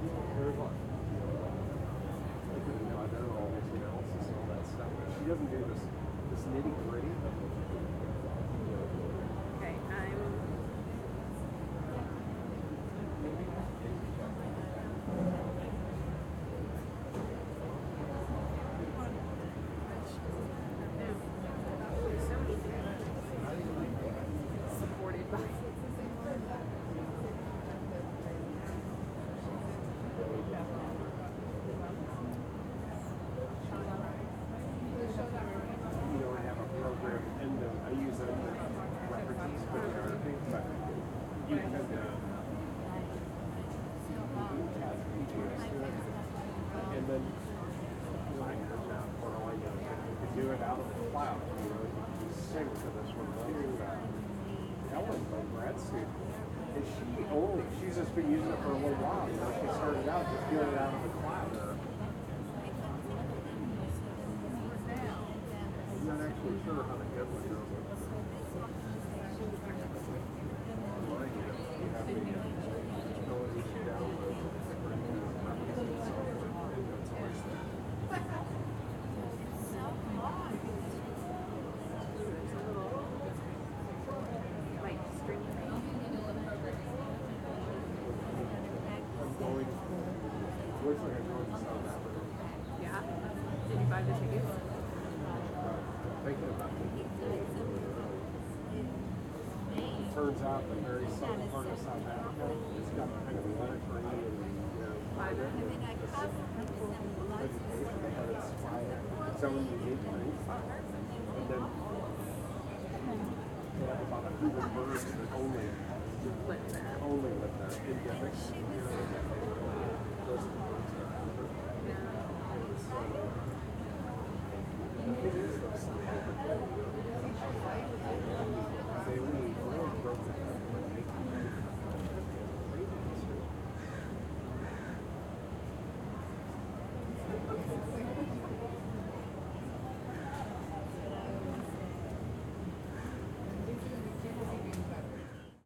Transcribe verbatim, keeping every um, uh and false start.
There's like, I didn't know I know all this analysis and all that stuff, but she doesn't do this this nitty gritty. Okay, I'm. There's so many things supported by. You know, I have a program, and uh, I use it for references for the other things, but you can uh, add features to it, and then like now, for all I know, you can do it out of the cloud. You know, you can sync to this one too. Uh, Ellen, my grad student, and she only she's just been using it for a little while. You know, she started out just doing it out of the cloud. Uh, I'm not actually sure how to get one though. Online, you know, you have the ability to download different references, and it's always there. There's a little like string thing. I'm going, it looks like I'm going to South Africa. Yeah. Did you buy the tickets? Thinking about it. Turns out the very southern part of South Africa has got kind of military and, you know, climate and vegetation that has its own unique things. And then they have about a hundred birds that only Live there. only live there, endemic. You know,